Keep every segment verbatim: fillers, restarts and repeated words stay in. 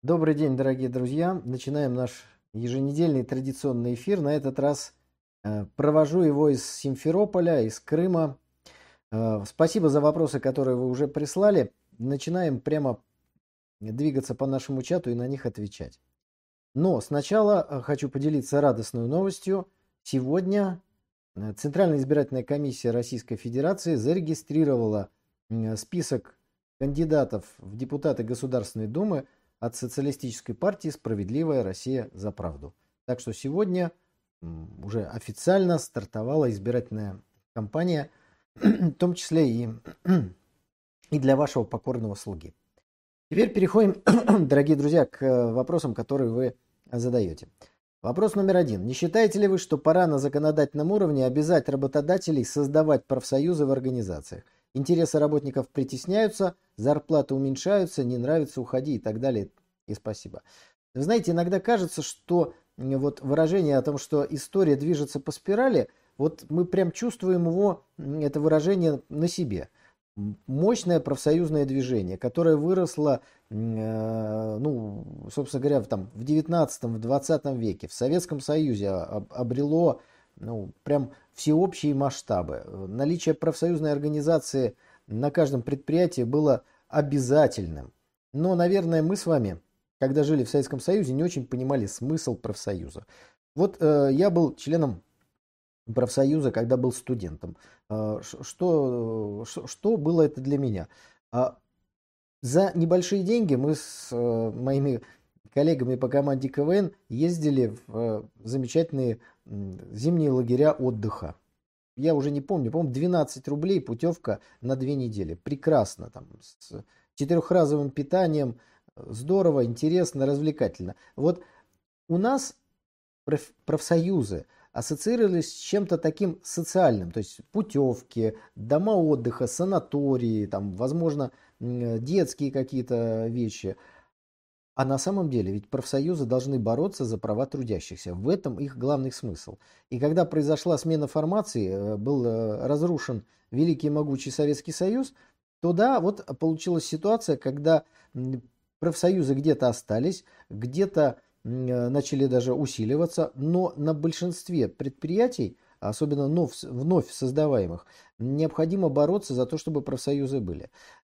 Добрый день, дорогие друзья. Начинаем наш еженедельный традиционный эфир. На этот раз э, провожу его из Симферополя, из Крыма. Э, спасибо за вопросы, которые вы уже прислали. Начинаем прямо двигаться по нашему чату и на них отвечать. Но сначала э, хочу поделиться радостной новостью. Сегодня э, Центральная избирательная комиссия Российской Федерации зарегистрировала э, список кандидатов в депутаты Государственной Думы от Социалистической партии «Справедливая Россия за правду». Так что сегодня м, уже официально стартовала избирательная кампания, в том числе и, и для вашего покорного слуги. Теперь переходим, дорогие друзья, к вопросам, которые вы задаете. Вопрос номер один. Не считаете ли вы, что пора на законодательном уровне обязать работодателей создавать профсоюзы в организациях? Интересы работников притесняются, зарплаты уменьшаются, не нравится, уходи и так далее. И спасибо. Вы знаете, иногда кажется, что вот выражение о том, что история движется по спирали, вот мы прям чувствуем его, это выражение на себе. Мощное профсоюзное движение, которое выросло, э, ну, собственно говоря, в, там, в девятнадцатом, в двадцатом веке, в Советском Союзе об, обрело ну, прям всеобщие масштабы. Наличие профсоюзной организации на каждом предприятии было обязательным. Но, наверное, мы с вами, когда жили в Советском Союзе, не очень понимали смысл профсоюза. Вот э, я был членом профсоюза, когда был студентом. Э, что, что, что было это для меня? А за небольшие деньги мы с э, моими коллегами по команде КВН ездили в э, замечательные м, зимние лагеря отдыха. Я уже не помню, по-моему, двенадцать рублей путевка на две недели. Прекрасно, там, с четырехразовым питанием, здорово, интересно, развлекательно. Вот у нас проф- профсоюзы ассоциировались с чем-то таким социальным, то есть путевки, дома отдыха, санатории, там, возможно, м, детские какие-то вещи. А на самом деле ведь профсоюзы должны бороться за права трудящихся. В этом их главный смысл. И когда произошла смена формации, э, был э, разрушен великий и могучий Советский Союз, то да, вот получилась ситуация, когда м, профсоюзы где-то остались, где-то м, э, начали даже усиливаться, но на большинстве предприятий, особенно вновь, вновь создаваемых, необходимо бороться за то, чтобы профсоюзы были.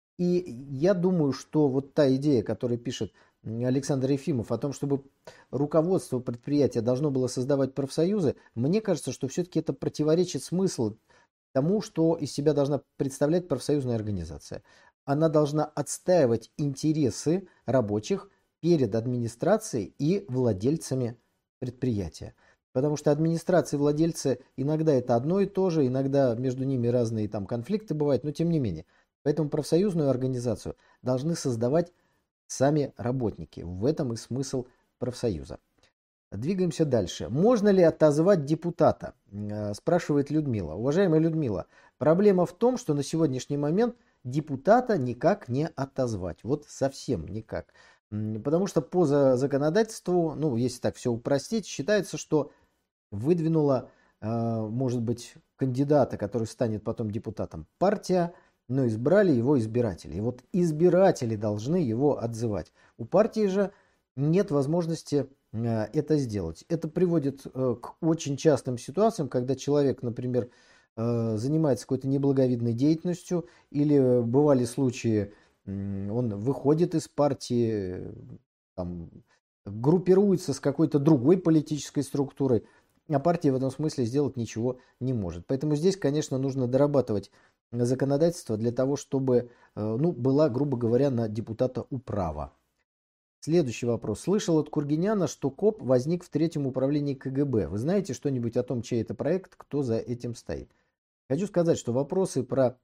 И я думаю, что вот та идея, которую пишет Александр Ефимов о том, чтобы руководство предприятия должно было создавать профсоюзы, мне кажется, что все-таки это противоречит смыслу тому, что из себя должна представлять профсоюзная организация. Она должна отстаивать интересы рабочих перед администрацией и владельцами предприятия. Потому что администрация и владельцы иногда это одно и то же, иногда между ними разные там конфликты бывают, но тем не менее. Поэтому профсоюзную организацию должны создавать сами работники. В этом и смысл профсоюза. Двигаемся дальше. Можно ли отозвать депутата? Э, Спрашивает Людмила. Уважаемая Людмила, проблема в том, что на сегодняшний момент депутата никак не отозвать. Вот совсем никак. М, Потому что по за- законодательству, ну, если так все упростить, считается, что выдвинула, э, может быть, кандидата, который станет потом депутатом партия, но избрали его избиратели. И вот избиратели должны его отзывать. У партии же нет возможности э, это сделать. Это приводит э, к очень частым ситуациям, когда человек, например, э, занимается какой-то неблаговидной деятельностью, или бывали случаи, м, он выходит из партии, там, группируется с какой-то другой политической структурой, а партия в этом смысле сделать ничего не может. Поэтому здесь, конечно, нужно дорабатывать законодательство для того, чтобы э, ну, была, грубо говоря, на депутата управа. Следующий вопрос. Слышал от Кургиняна, что КОП возник в третьем управлении КГБ. Вы знаете что-нибудь о том, чей это проект, кто за этим стоит? Хочу сказать, что вопросы про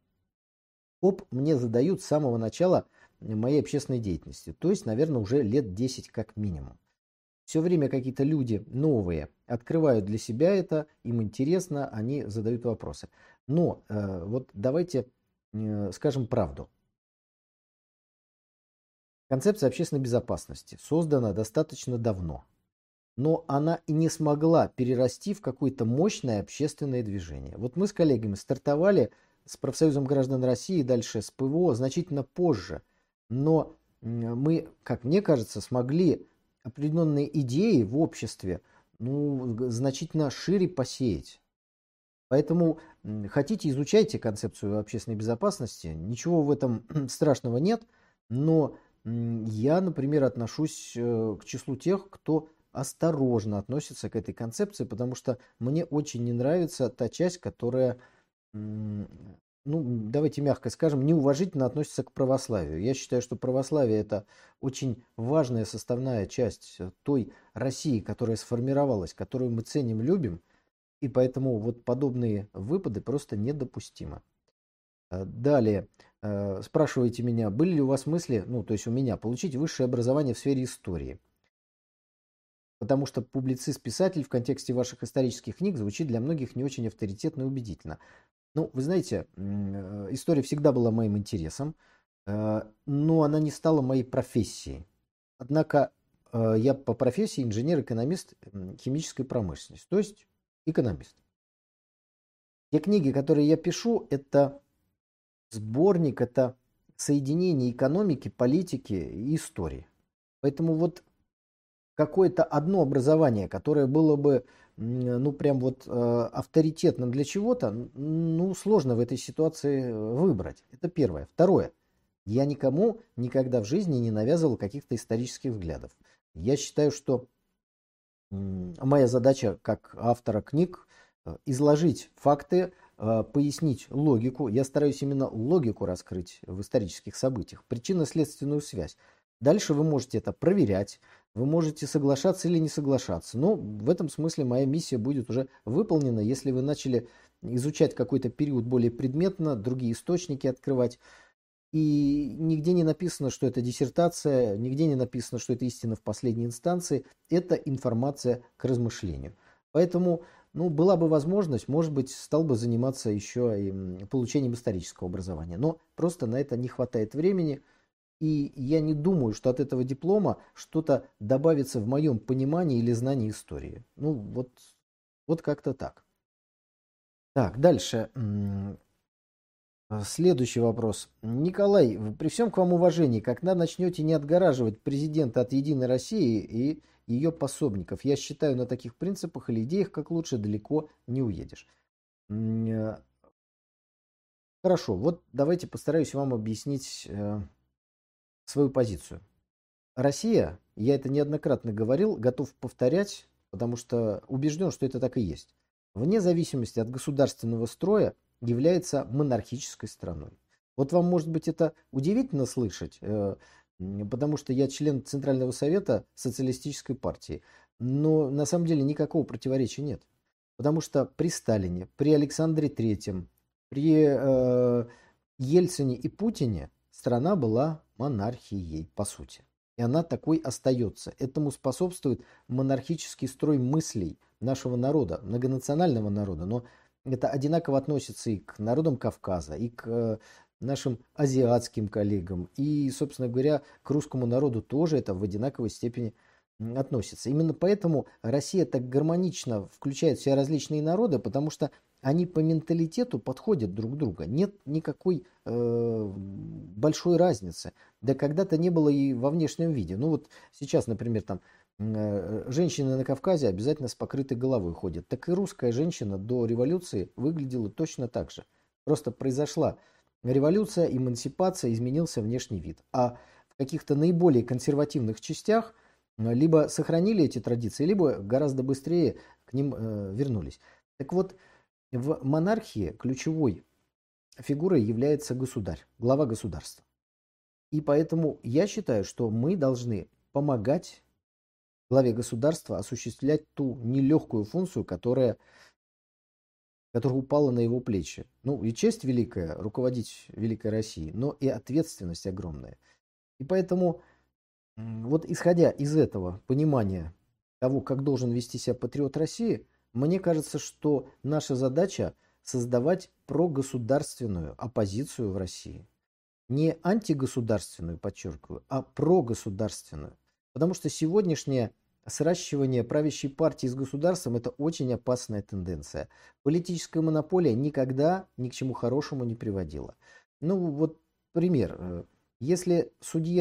КОП мне задают с самого начала моей общественной деятельности. То есть, наверное, уже лет десять как минимум. Все время какие-то люди новые открывают для себя это, им интересно, они задают вопросы. Но э, вот давайте э, скажем правду. Концепция общественной безопасности создана достаточно давно, но она и не смогла перерасти в какое-то мощное общественное движение. Вот мы с коллегами стартовали с профсоюзом граждан России, дальше с ПВО значительно позже, но мы, как мне кажется, смогли определенные идеи в обществе ну, значительно шире посеять. Поэтому хотите, изучайте концепцию общественной безопасности. Ничего в этом страшного нет. Но я, например, отношусь к числу тех, кто осторожно относится к этой концепции, потому что мне очень не нравится та часть, которая, ну, давайте мягко скажем, неуважительно относится к православию. Я считаю, что православие – это очень важная составная часть той России, которая сформировалась, которую мы ценим, любим. И поэтому вот подобные выпады просто недопустимы. Далее, спрашиваете меня, были ли у вас мысли, ну то есть у меня, получить высшее образование в сфере истории? Потому что публицист-писатель в контексте ваших исторических книг звучит для многих не очень авторитетно и убедительно. Ну, вы знаете, история всегда была моим интересом, но она не стала моей профессией. Однако я по профессии инженер-экономист химической промышленности, то есть экономист. Те книги, которые я пишу, это сборник, это соединение экономики, политики и истории. Поэтому вот какое-то одно образование, которое было бы, ну, прям вот авторитетным для чего-то, ну, сложно в этой ситуации выбрать. Это первое. Второе. Я никому никогда в жизни не навязывал каких-то исторических взглядов. Я считаю, что моя задача как автора книг изложить факты, пояснить логику. Я стараюсь именно логику раскрыть в исторических событиях, причинно-следственную связь. Дальше вы можете это проверять, вы можете соглашаться или не соглашаться. Но в этом смысле моя миссия будет уже выполнена, если вы начали изучать какой-то период более предметно, другие источники открывать. И нигде не написано, что это диссертация, нигде не написано, что это истина в последней инстанции. Это информация к размышлению. Поэтому, ну, была бы возможность, может быть, стал бы заниматься еще и получением исторического образования. Но просто на это не хватает времени. И я не думаю, что от этого диплома что-то добавится в моем понимании или знании истории. Ну, вот, вот как-то так. Так, дальше. Следующий вопрос. Николай, при всем к вам уважении, когда начнете не отгораживать президента от Единой России и ее пособников, я считаю, на таких принципах или идеях, как лучше, далеко не уедешь. Хорошо, вот давайте постараюсь вам объяснить свою позицию. Россия, я это неоднократно говорил, готов повторять, потому что убежден, что это так и есть. Вне зависимости от государственного строя является монархической страной. Вот вам, может быть, это удивительно слышать, потому что я член Центрального совета социалистической партии. Но на самом деле никакого противоречия нет. Потому что при Сталине, при Александре Третьем, при э, Ельцине и Путине страна была монархией, по сути. И она такой остается. Этому способствует монархический строй мыслей нашего народа, многонационального народа. Но это одинаково относится и к народам Кавказа, и к нашим азиатским коллегам, и, собственно говоря, к русскому народу тоже это в одинаковой степени относится. Именно поэтому Россия так гармонично включает в себя различные народы, потому что они по менталитету подходят друг к другу. Нет никакой э, большой разницы. Да когда-то не было и во внешнем виде. Ну вот сейчас, например, там э, женщины на Кавказе обязательно с покрытой головой ходят. Так и русская женщина до революции выглядела точно так же. Просто произошла революция, эмансипация, изменился внешний вид. А в каких-то наиболее консервативных частях либо сохранили эти традиции, либо гораздо быстрее к ним э, вернулись. Так вот, в монархии ключевой фигурой является государь, глава государства. И поэтому я считаю, что мы должны помогать главе государства осуществлять ту нелегкую функцию, которая, которая упала на его плечи. Ну и честь великая руководить Великой Россией, но и ответственность огромная. И поэтому вот исходя из этого понимания того, как должен вести себя патриот России, мне кажется, что наша задача создавать прогосударственную оппозицию в России. Не антигосударственную, подчеркиваю, а прогосударственную. Потому что сегодняшнее сращивание правящей партии с государством – это очень опасная тенденция. Политическая монополия никогда ни к чему хорошему не приводила. Ну вот пример. Если судья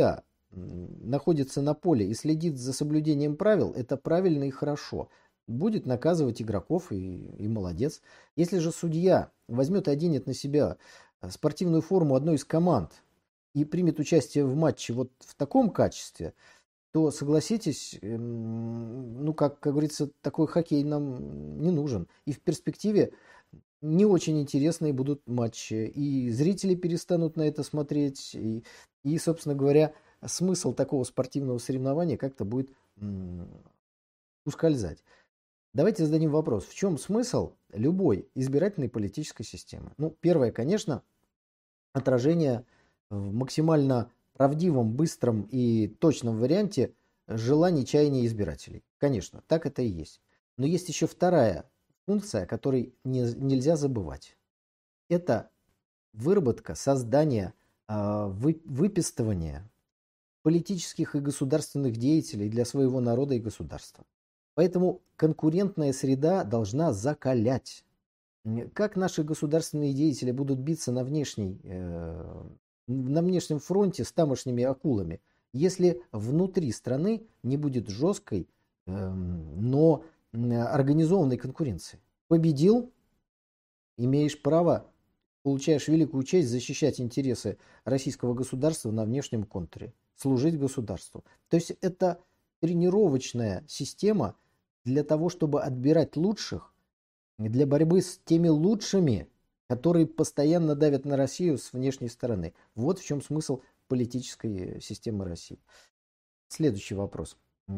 находится на поле и следит за соблюдением правил, это правильно и хорошо. Будет наказывать игроков и, и молодец. Если же судья возьмет и оденет на себя спортивную форму одной из команд и примет участие в матче вот в таком качестве, то, согласитесь, ну, как, как говорится, такой хоккей нам не нужен. И в перспективе не очень интересные будут матчи. И зрители перестанут на это смотреть. И, и собственно говоря, смысл такого спортивного соревнования как-то будет м, ускользать. Давайте зададим вопрос. В чем смысл любой избирательной политической системы? Ну, первое, конечно, отражение в максимально правдивом, быстром и точном варианте желаний, чаяний избирателей. Конечно, так это и есть. Но есть еще вторая функция, о которой не, нельзя забывать. Это выработка, создание, вы, выпистывание политических и государственных деятелей для своего народа и государства. Поэтому конкурентная среда должна закалять. Как наши государственные деятели будут биться на, внешней, э, на внешнем фронте с тамошними акулами, если внутри страны не будет жесткой, э, но организованной конкуренции? Победил, имеешь право, получаешь великую честь защищать интересы российского государства на внешнем контуре, служить государству. То есть это тренировочная система для того, чтобы отбирать лучших, для борьбы с теми лучшими, которые постоянно давят на Россию с внешней стороны. Вот в чем смысл политической системы России. Следующий вопрос.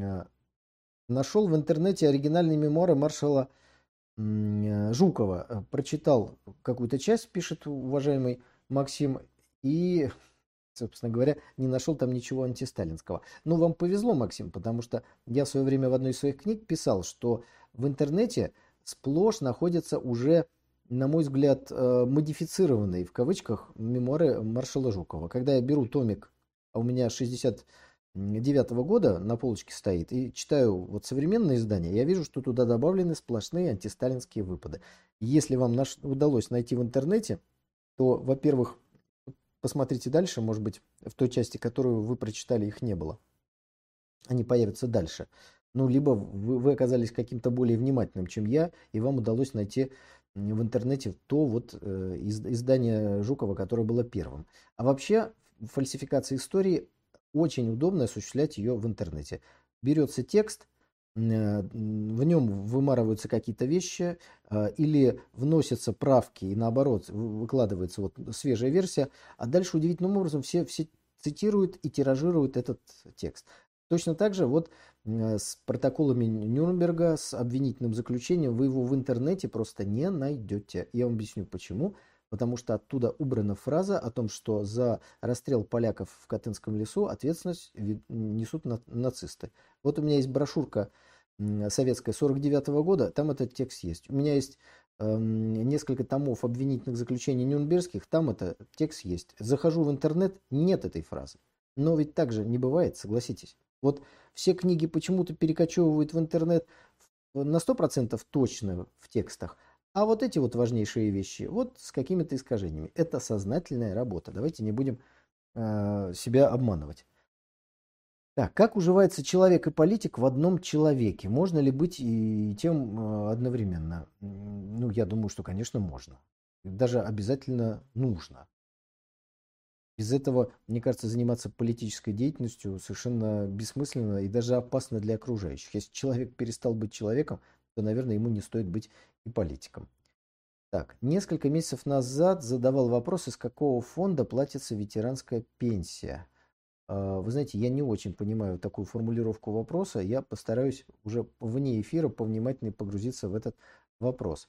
Нашел в интернете оригинальные мемуары маршала Жукова. Прочитал какую-то часть, пишет уважаемый Максим, и, собственно говоря, не нашел там ничего антисталинского. Но вам повезло, Максим, потому что я в свое время в одной из своих книг писал, что в интернете сплошь находятся уже, на мой взгляд, модифицированные, в кавычках, мемуары маршала Жукова. Когда я беру томик, а у меня шестьдесят девятого года на полочке стоит, и читаю вот современные издания, я вижу, что туда добавлены сплошные антисталинские выпады. Если вам наш, удалось найти в интернете, то, во-первых, посмотрите дальше, может быть, в той части, которую вы прочитали, их не было. Они появятся дальше. Ну, либо вы, вы оказались каким-то более внимательным, чем я, и вам удалось найти в интернете то вот э, из, издание Жукова, которое было первым. А вообще, фальсификация истории очень удобно осуществлять ее в интернете. Берется текст, э, в нем вымарываются какие-то вещи, э, или вносятся правки, и наоборот, выкладывается вот свежая версия, а дальше удивительным образом все, все цитируют и тиражируют этот текст. Точно так же вот с протоколами Нюрнберга, с обвинительным заключением вы его в интернете просто не найдете. Я вам объясню почему. Потому что оттуда убрана фраза о том, что за расстрел поляков в Катынском лесу ответственность несут нацисты. Вот у меня есть брошюрка советская сорок девятого года, там этот текст есть. У меня есть э, несколько томов обвинительных заключений нюрнбергских, там этот текст есть. Захожу в интернет, нет этой фразы. Но ведь так же не бывает, согласитесь. Вот все книги почему-то перекочевывают в интернет на сто процентов точно в текстах, а вот эти вот важнейшие вещи вот с какими-то искажениями. Это сознательная работа. Давайте не будем э, себя обманывать. Так, как уживается человек и политик в одном человеке? Можно ли быть и тем э, одновременно? Ну, я думаю, что, конечно, можно. Даже обязательно нужно. Без этого, мне кажется, заниматься политической деятельностью совершенно бессмысленно и даже опасно для окружающих. Если человек перестал быть человеком, то, наверное, ему не стоит быть и политиком. Так, несколько месяцев назад задавал вопрос, из какого фонда платится ветеранская пенсия. Вы знаете, я не очень понимаю такую формулировку вопроса. Я постараюсь уже вне эфира повнимательнее погрузиться в этот вопрос.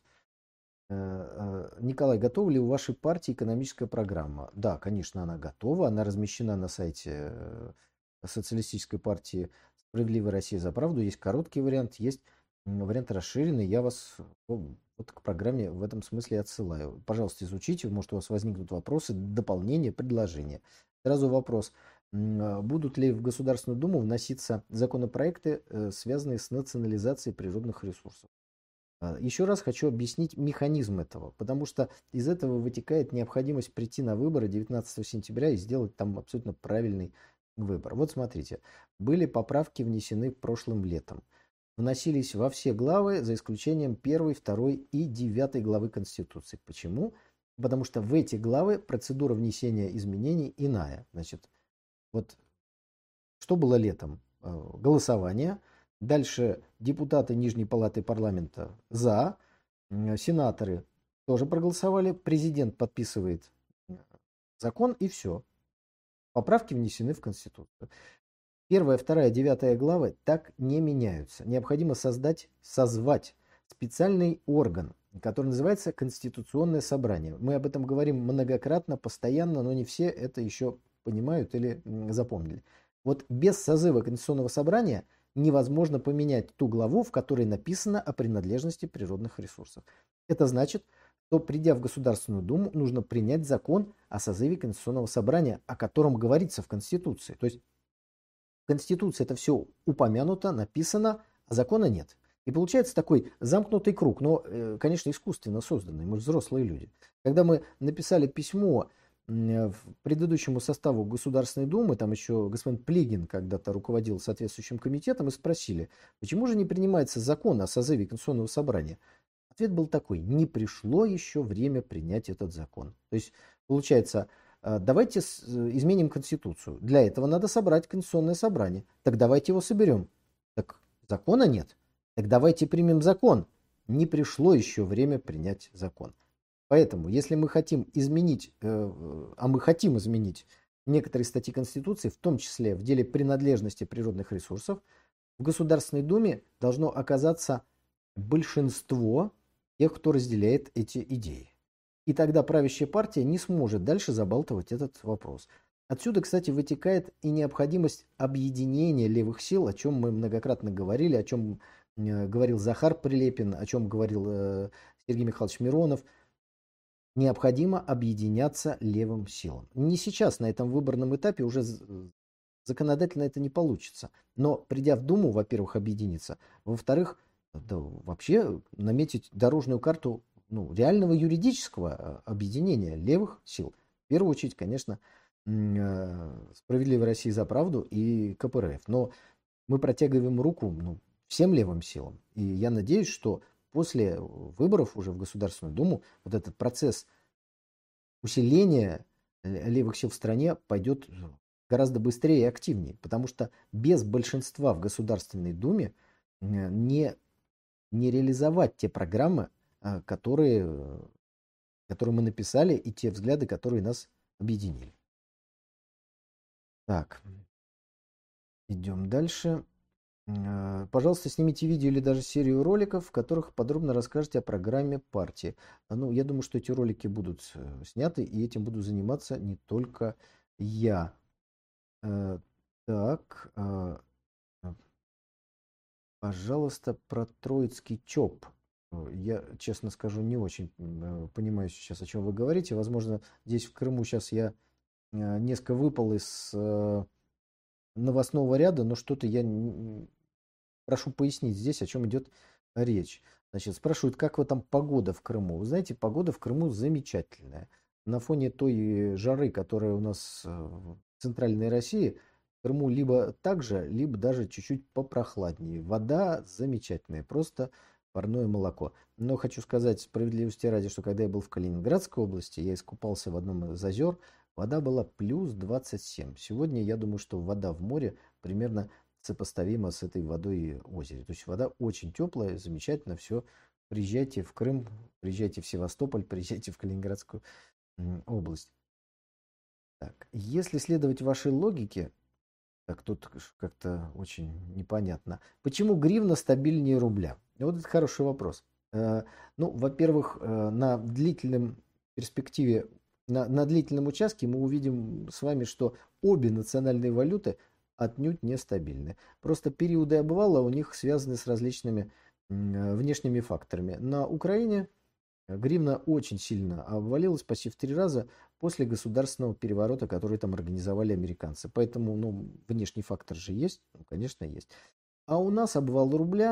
Николай, готова ли у вашей партии экономическая программа? Да, конечно, она готова. Она размещена на сайте Социалистической партии «Справедливая Россия за правду». Есть короткий вариант, есть вариант расширенный. Я вас вот к программе в этом смысле отсылаю. Пожалуйста, изучите. Может, у вас возникнут вопросы, дополнения, предложения. Сразу вопрос. Будут ли в Государственную Думу вноситься законопроекты, связанные с национализацией природных ресурсов? Еще раз хочу объяснить механизм этого, потому что из этого вытекает необходимость прийти на выборы девятнадцатого сентября и сделать там абсолютно правильный выбор. Вот смотрите, были поправки внесены прошлым летом. Вносились во все главы, за исключением первой, второй и девятой главы Конституции. Почему? Потому что в эти главы процедура внесения изменений иная. Значит, вот что было летом? Голосование. Дальше депутаты Нижней палаты парламента за, сенаторы тоже проголосовали, президент подписывает закон и все. Поправки внесены в Конституцию. Первая, вторая, девятая главы так не меняются. Необходимо создать, созвать специальный орган, который называется Конституционное собрание. Мы об этом говорим многократно, постоянно, но не все это еще понимают или запомнили. Вот без созыва Конституционного собрания невозможно поменять ту главу, в которой написано о принадлежности природных ресурсов. Это значит, что, придя в Государственную Думу, нужно принять закон о созыве Конституционного собрания, о котором говорится в Конституции. То есть в Конституции это все упомянуто, написано, а закона нет. И получается такой замкнутый круг, но, конечно, искусственно созданный, мы взрослые люди. Когда мы написали письмо в предыдущему составу Государственной Думы, там еще господин Плигин когда-то руководил соответствующим комитетом, и спросили, почему же не принимается закон о созыве Конституционного собрания? Ответ был такой: не пришло еще время принять этот закон. То есть, получается, давайте изменим Конституцию. Для этого надо собрать Конституционное собрание. Так давайте его соберем. Так закона нет. Так давайте примем закон. Не пришло еще время принять закон. Поэтому, если мы хотим изменить, а мы хотим изменить некоторые статьи Конституции, в том числе в деле принадлежности природных ресурсов, в Государственной Думе должно оказаться большинство тех, кто разделяет эти идеи. И тогда правящая партия не сможет дальше забалтывать этот вопрос. Отсюда, кстати, вытекает и необходимость объединения левых сил, о чем мы многократно говорили, о чем говорил Захар Прилепин, о чем говорил Сергей Михайлович Миронов. Необходимо объединяться левым силам. Не сейчас, на этом выборном этапе, уже законодательно это не получится. Но придя в Думу, во-первых, объединиться, во-вторых, да, вообще наметить дорожную карту ну, реального юридического объединения левых сил. В первую очередь, конечно, «Справедливая Россия за правду» и ка пэ эр эф. Но мы протягиваем руку ну, всем левым силам. И я надеюсь, что после выборов уже в Государственную Думу вот этот процесс усиления левых сил в стране пойдет гораздо быстрее и активнее. Потому что без большинства в Государственной Думе не, не реализовать те программы, которые, которые мы написали, и те взгляды, которые нас объединили. Так, идем дальше. Пожалуйста, снимите видео или даже серию роликов, в которых подробно расскажете о программе партии. Ну, я думаю, что эти ролики будут сняты, и этим буду заниматься не только я. Так, пожалуйста, про Троицкий ЧОП. Я, честно скажу, не очень понимаю сейчас, о чем вы говорите. Возможно, здесь в Крыму сейчас я несколько выпал из новостного ряда, но что-то я прошу пояснить здесь, о чем идет речь. Значит, спрашивают, как вы там погода в Крыму. Вы знаете, погода в Крыму замечательная. На фоне той жары, которая у нас в центральной России, в Крыму либо так же, либо даже чуть-чуть попрохладнее. Вода замечательная, просто парное молоко. Но хочу сказать справедливости ради, что когда я был в Калининградской области, я искупался в одном из озер, вода была плюс двадцать семь. Сегодня я думаю, что вода в море примерно сопоставима с этой водой в озере. То есть вода очень теплая, замечательно, все. Приезжайте в Крым, приезжайте в Севастополь, приезжайте в Калининградскую область. Так, если следовать вашей логике, так тут как-то очень непонятно. Почему гривна стабильнее рубля? Вот это хороший вопрос. Ну, во-первых, на длительном перспективе, на, на длительном участке мы увидим с вами, что обе национальные валюты отнюдь нестабильны. Просто периоды обвала у них связаны с различными внешними факторами. На Украине гривна очень сильно обвалилась, почти в три раза после государственного переворота, который там организовали американцы. Поэтому ну, внешний фактор же есть, ну, конечно, есть. А у нас обвал рубля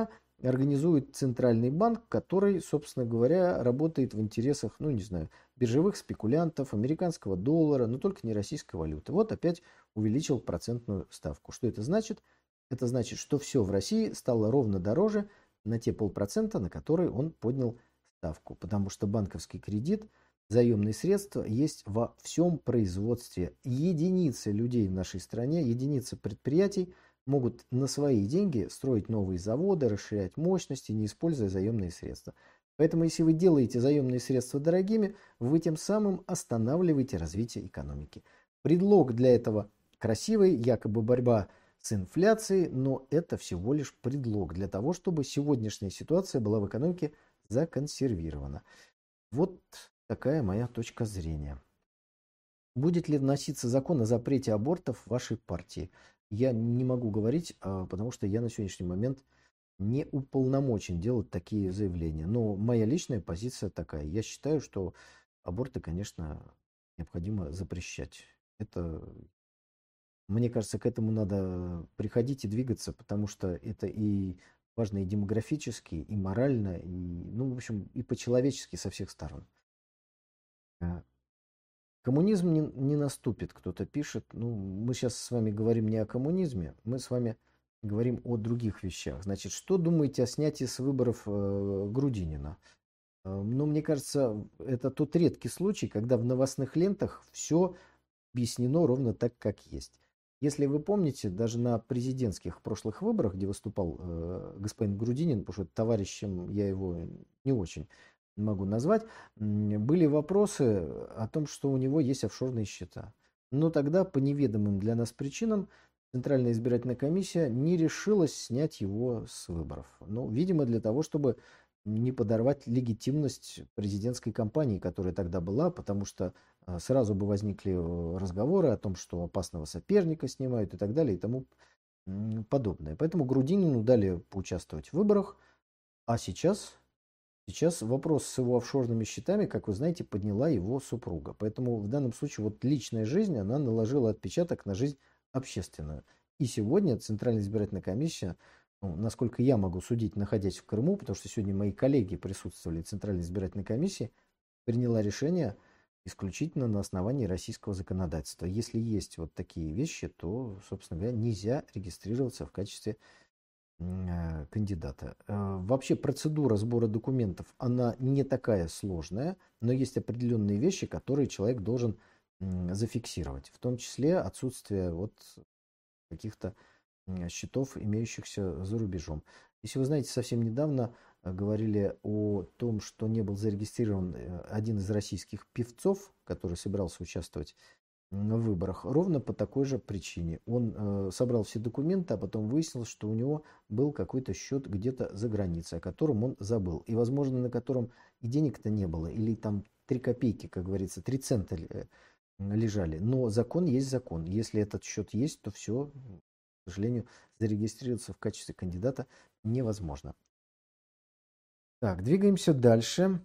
организует центральный банк, который, собственно говоря, работает в интересах, ну, не знаю, биржевых спекулянтов, американского доллара, но только не российской валюты. Вот опять увеличил процентную ставку. Что это значит? Это значит, что все в России стало ровно дороже на те полпроцента, на которые он поднял ставку. Потому что банковский кредит, заемные средства есть во всем производстве. Единицы людей в нашей стране, единицы предприятий могут на свои деньги строить новые заводы, расширять мощности, не используя заемные средства. Поэтому, если вы делаете заемные средства дорогими, вы тем самым останавливаете развитие экономики. Предлог для этого красивый, якобы борьба с инфляцией, но это всего лишь предлог для того, чтобы сегодняшняя ситуация была в экономике законсервирована. Вот такая моя точка зрения. Будет ли вноситься закон о запрете абортов в вашей партии? Я не могу говорить, потому что я на сегодняшний момент не уполномочен делать такие заявления. Но моя личная позиция такая. Я считаю, что аборты, конечно, необходимо запрещать. Это, мне кажется, к этому надо приходить и двигаться, потому что это и важно и демографически, и морально, и, ну, в общем, и по-человечески со всех сторон. Коммунизм не, не наступит, кто-то пишет. Ну, мы сейчас с вами говорим не о коммунизме, мы с вами говорим о других вещах. Значит, что думаете о снятии с выборов э, Грудинина? Э, ну, мне кажется, это тот редкий случай, когда в новостных лентах все объяснено ровно так, как есть. Если вы помните, даже на президентских прошлых выборах, где выступал э, господин Грудинин, потому что товарищем я его не очень могу назвать, были вопросы о том, что у него есть офшорные счета. Но тогда по неведомым для нас причинам Центральная избирательная комиссия не решилась снять его с выборов. Ну, видимо, для того, чтобы не подорвать легитимность президентской кампании, которая тогда была, потому что сразу бы возникли разговоры о том, что опасного соперника снимают и так далее и тому подобное. Поэтому Грудинину дали поучаствовать в выборах, а сейчас... Сейчас вопрос с его офшорными счетами, как вы знаете, подняла его супруга. Поэтому в данном случае вот личная жизнь, она наложила отпечаток на жизнь общественную. И сегодня Центральная избирательная комиссия, ну, насколько я могу судить, находясь в Крыму, потому что сегодня мои коллеги присутствовали в Центральной избирательной комиссии, приняла решение исключительно на основании российского законодательства. Если есть вот такие вещи, то, собственно говоря, нельзя регистрироваться в качестве кандидата. Вообще процедура сбора документов, она не такая сложная, но есть определенные вещи, которые человек должен зафиксировать. В том числе отсутствие вот каких-то счетов, имеющихся за рубежом. Если вы знаете, совсем недавно говорили о том, что не был зарегистрирован один из российских певцов, который собирался участвовать в выборах, ровно по такой же причине. Он э, собрал все документы, а потом выяснилось, что у него был какой-то счет где-то за границей, о котором он забыл. И, возможно, на котором и денег-то не было, или там три копейки, как говорится, три цента лежали. Но закон есть закон. Если этот счет есть, то все, к сожалению, зарегистрироваться в качестве кандидата невозможно. Так, двигаемся дальше.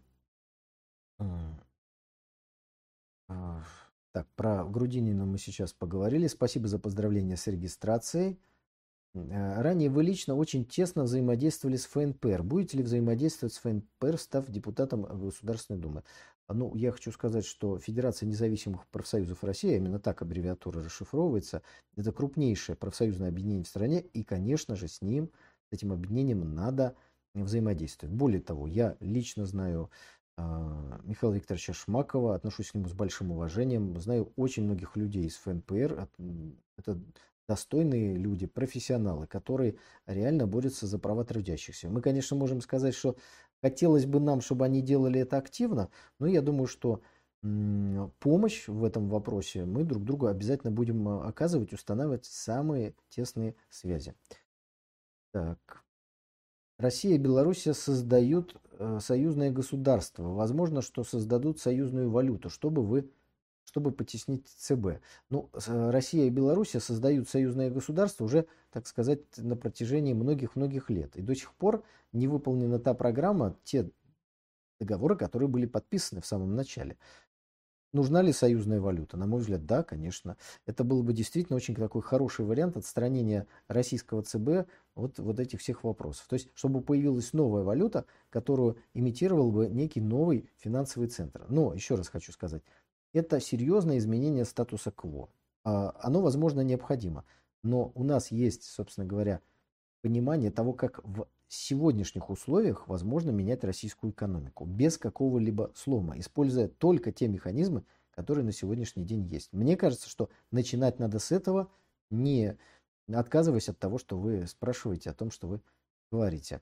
Так, про Грудинина мы сейчас поговорили. Спасибо за поздравления с регистрацией. Ранее вы лично очень тесно взаимодействовали с ФНПР. Будете ли взаимодействовать с ФНПР, став депутатом Государственной Думы? Ну, я хочу сказать, что Федерация независимых профсоюзов России, именно так аббревиатура расшифровывается, это крупнейшее профсоюзное объединение в стране, и, конечно же, с ним, с этим объединением надо взаимодействовать. Более того, я лично знаю Михаила Викторовича Шмакова, отношусь к нему с большим уважением. Знаю очень многих людей из ФНПР. Это достойные люди, профессионалы, которые реально борются за права трудящихся. Мы, конечно, можем сказать, что хотелось бы нам, чтобы они делали это активно, но я думаю, что помощь в этом вопросе мы друг другу обязательно будем оказывать, устанавливать самые тесные связи. Так. Россия и Белоруссия создают э, союзное государство. Возможно, что создадут союзную валюту, чтобы вы, чтобы потеснить ЦБ. Ну, Россия и Белоруссия создают союзное государство уже, так сказать, на протяжении многих-многих лет. И до сих пор не выполнена та программа, те договоры, которые были подписаны в самом начале. Нужна ли союзная валюта? На мой взгляд, да, конечно. Это был бы действительно очень такой хороший вариант отстранения российского ЦБ от вот этих всех вопросов. То есть, чтобы появилась новая валюта, которую имитировал бы некий новый финансовый центр. Но, еще раз хочу сказать, это серьезное изменение статуса кво. А, Оно, возможно, необходимо. Но у нас есть, собственно говоря, понимание того, как в сегодняшних условиях возможно менять российскую экономику без какого-либо слома, используя только те механизмы, которые на сегодняшний день есть. Мне кажется, что начинать надо с этого, не отказываясь от того, что вы спрашиваете, о том, что вы говорите.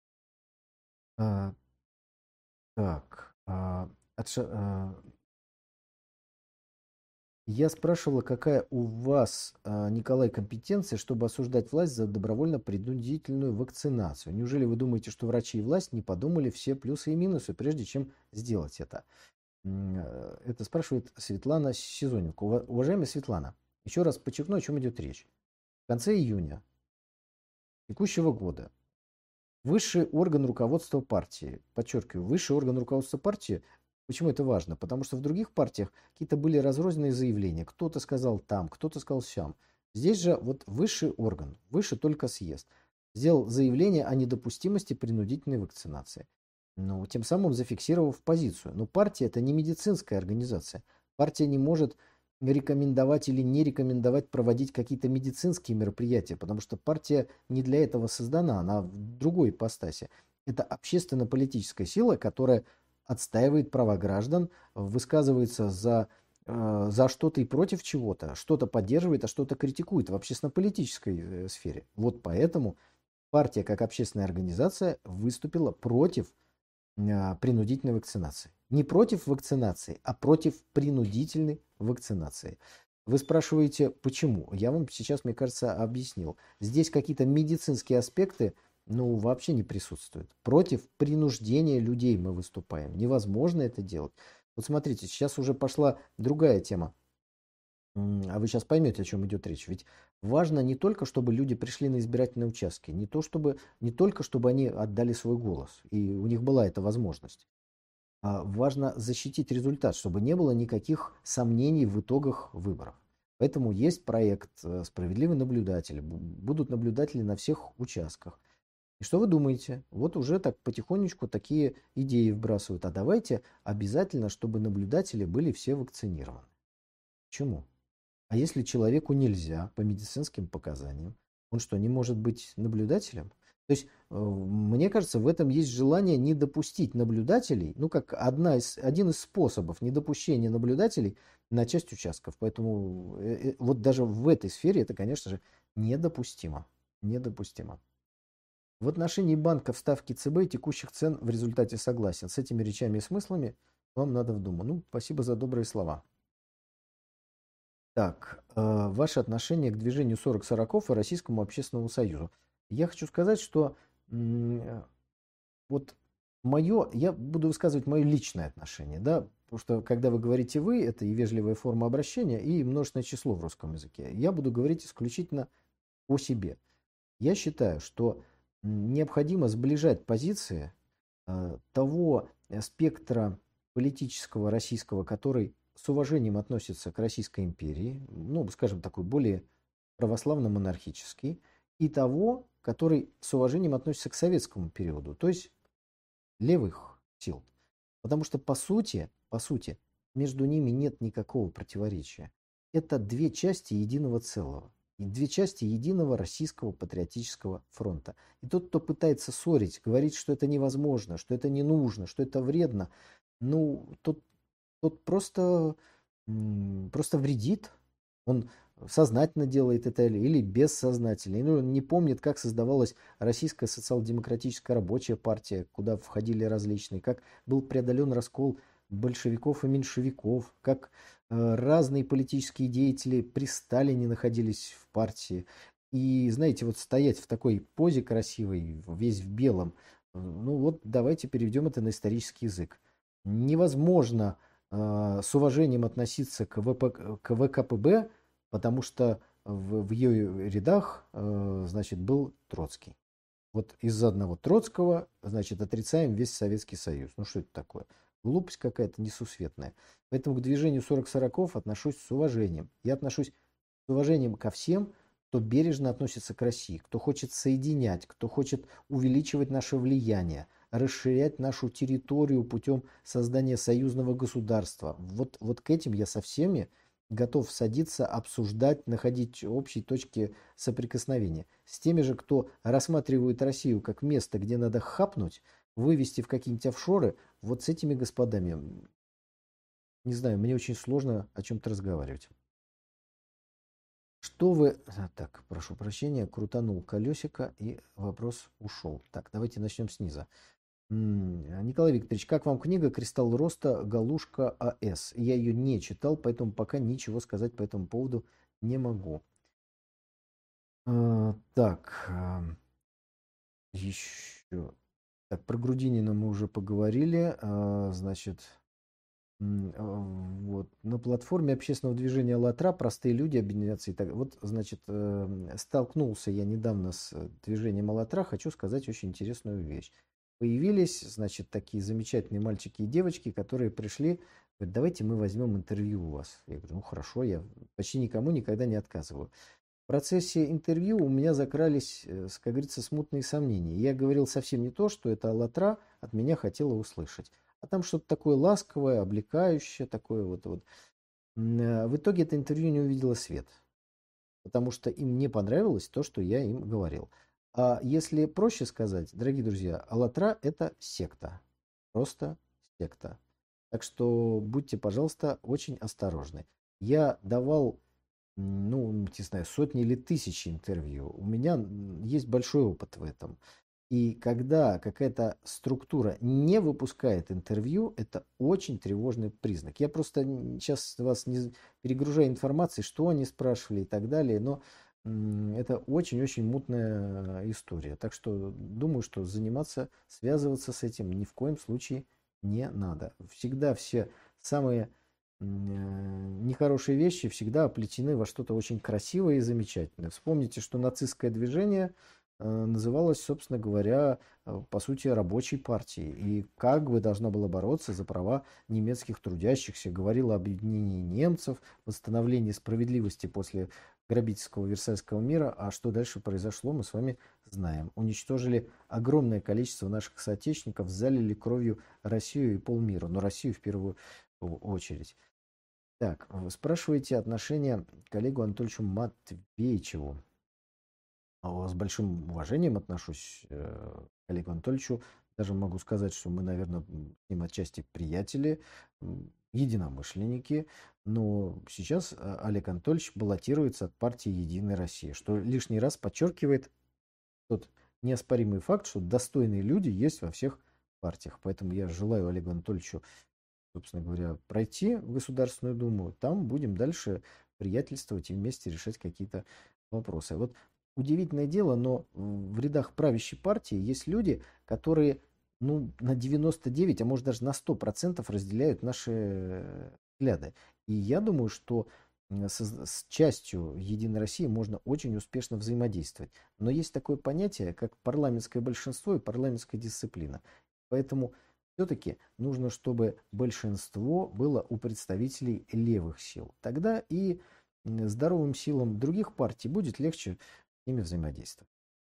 А, так, а, отша- а, Я спрашивала, какая у вас, а, Николай, компетенция, чтобы осуждать власть за добровольно-принудительную вакцинацию. Неужели вы думаете, что врачи и власть не подумали все плюсы и минусы, прежде чем сделать это? М, э, Это спрашивает Светлана Сезоненко. Ува- Уважаемая Светлана, еще раз подчеркну, о чем идет речь. В конце июня текущего года высший орган руководства партии, подчеркиваю, высший орган руководства партии, почему это важно? Потому что в других партиях какие-то были разрозненные заявления. Кто-то сказал там, кто-то сказал сям. Здесь же вот высший орган, выше только съезд, сделал заявление о недопустимости принудительной вакцинации. Ну, тем самым зафиксировав позицию. Но партия это не медицинская организация. Партия не может рекомендовать или не рекомендовать проводить какие-то медицинские мероприятия, потому что партия не для этого создана, она в другой ипостаси. Это общественно-политическая сила, которая отстаивает права граждан, высказывается за, э, за что-то и против чего-то, что-то поддерживает, а что-то критикует в общественно-политической э, сфере. Вот поэтому партия как общественная организация выступила против а, принудительной вакцинации. Не против вакцинации, а против принудительной вакцинации. Вы спрашиваете, почему? Я вам сейчас, мне кажется, объяснил. Здесь какие-то медицинские аспекты, ну, вообще не присутствуют. Против принуждения людей мы выступаем. Невозможно это делать. Вот смотрите, сейчас уже пошла другая тема. М, А вы сейчас поймете, о чем идет речь. Ведь важно не только, чтобы люди пришли на избирательные участки, не, то, чтобы, не только, чтобы они отдали свой голос, и у них была эта возможность. А важно защитить результат, чтобы не было никаких сомнений в итогах выборов. Поэтому есть проект э, «Справедливый наблюдатель». Бу- Будут наблюдатели на всех участках. И что вы думаете? Вот уже так потихонечку такие идеи вбрасывают. А давайте обязательно, чтобы наблюдатели были все вакцинированы. Почему? А если человеку нельзя по медицинским показаниям, он что, не может быть наблюдателем? То есть, э, мне кажется, в этом есть желание не допустить наблюдателей, ну, как одна из, один из способов недопущения наблюдателей на часть участков. Поэтому э, э, вот даже в этой сфере это, конечно же, недопустимо. Недопустимо. В отношении банков ставки ЦБ и текущих цен в результате согласен. С этими речами и смыслами вам надо в Думу. Ну, спасибо за добрые слова. Так, э, ваше отношение к движению сорок сороков и Российскому общественному союзу. Я хочу сказать, что м, э, вот мое, я буду высказывать мое личное отношение, да, потому что когда вы говорите вы, это и вежливая форма обращения, и множественное число в русском языке. Я буду говорить исключительно о себе. Я считаю, что м, необходимо сближать позиции э, того э, спектра политического российского, который с уважением относится к Российской империи, ну, скажем, такой более православно-монархический, и того, который с уважением относится к советскому периоду, то есть левых сил. Потому что по сути, по сути, между ними нет никакого противоречия. Это две части единого целого. И две части единого российского патриотического фронта. И тот, кто пытается ссорить, говорить, что это невозможно, что это не нужно, что это вредно, ну, тот, тот просто, м, просто вредит. Он сознательно делает это или или бессознательно. Ну, он не помнит, как создавалась Российская социал-демократическая рабочая партия, куда входили различные, как был преодолен раскол большевиков и меньшевиков, как э, разные политические деятели при Сталине находились в партии. И, знаете, вот стоять в такой позе красивой, весь в белом, э, ну вот давайте переведем это на исторический язык. Невозможно э, с уважением относиться к, ВП, к ВКПБ, потому что в, в ее рядах, э, значит, был Троцкий. Вот из-за одного Троцкого, значит, отрицаем весь Советский Союз. Ну что это такое? Глупость какая-то несусветная. Поэтому к движению сорок сороков отношусь с уважением. Я отношусь с уважением ко всем, кто бережно относится к России, кто хочет соединять, кто хочет увеличивать наше влияние, расширять нашу территорию путем создания союзного государства. Вот, вот к этим я со всеми готов садиться, обсуждать, находить общие точки соприкосновения. С теми же, кто рассматривает Россию как место, где надо хапнуть, вывести в какие-нибудь офшоры, вот с этими господами, не знаю, мне очень сложно о чем-то разговаривать. Что вы... а, Так, прошу прощения, крутанул колесико и вопрос ушел. Так, давайте начнем снизу. М, Николай Викторович, как вам книга «Кристалл роста» Галушка АС? Я ее не читал, поэтому пока ничего сказать по этому поводу не могу. А, так, а, еще... Так, про Грудинина мы уже поговорили. А, значит, м, а, вот, на платформе общественного движения «АЛЛАТРА» простые люди объединяться и так. Вот, значит, э, столкнулся я недавно с э, движением «АЛЛАТРА». Хочу сказать очень интересную вещь. Появились, значит, такие замечательные мальчики и девочки, которые пришли, говорят, давайте мы возьмем интервью у вас. Я говорю, ну хорошо, я почти никому никогда не отказываю. В процессе интервью у меня закрались, э, с- как говорится, смутные сомнения. Я говорил совсем не то, что это «АЛЛАТРА» от меня хотела услышать. А там что-то такое ласковое, облекающее, такое вот. вот. М, э, В итоге это интервью не увидело свет, потому что им не понравилось то, что я им говорил. А если проще сказать, дорогие друзья, «АЛЛАТРА» — это секта. Просто секта. Так что будьте, пожалуйста, очень осторожны. Я давал, м, ну, не знаю, сотни или тысячи интервью. У меня м, есть большой опыт в этом. И когда какая-то структура не выпускает интервью, это очень тревожный признак. Я просто сейчас вас не перегружаю информацией, что они спрашивали и так далее, но м, это очень-очень мутная история. Так что думаю, что заниматься, связываться с этим ни в коем случае не надо. Всегда все самые м, э, нехорошие вещи всегда оплетены во что-то очень красивое и замечательное. Вспомните, что нацистское движение э, называлась, собственно говоря, э, по сути, рабочей партией. И как бы должна была бороться за права немецких трудящихся, говорила об объединении немцев, восстановлении справедливости после грабительского Версальского мира. А что дальше произошло, мы с вами знаем. Уничтожили огромное количество наших соотечественников, залили кровью Россию и полмира, но Россию в первую очередь. Так, вы спрашиваете отношение к коллегу Анатольевичу Матвеевичеву. А, С большим уважением отношусь э, к Олегу Анатольевичу. Даже могу сказать, что мы, наверное, с ним отчасти приятели, м, единомышленники. Но сейчас э, Олег Анатольевич баллотируется от партии «Единая Россия», что лишний раз подчеркивает тот неоспоримый факт, что достойные люди есть во всех партиях. Поэтому я желаю Олегу Анатольевичу, собственно говоря, пройти в Государственную Думу. Там будем дальше приятельствовать и вместе решать какие-то вопросы. Вот удивительное дело, но в рядах правящей партии есть люди, которые ну, на девяносто девять, а может даже на сто процентов разделяют наши взгляды. И я думаю, что м, с, с частью Единой России можно очень успешно взаимодействовать. Но есть такое понятие, как парламентское большинство и парламентская дисциплина. Поэтому все-таки нужно, чтобы большинство было у представителей левых сил. Тогда и м, здоровым силам других партий будет легче с ними взаимодействовать.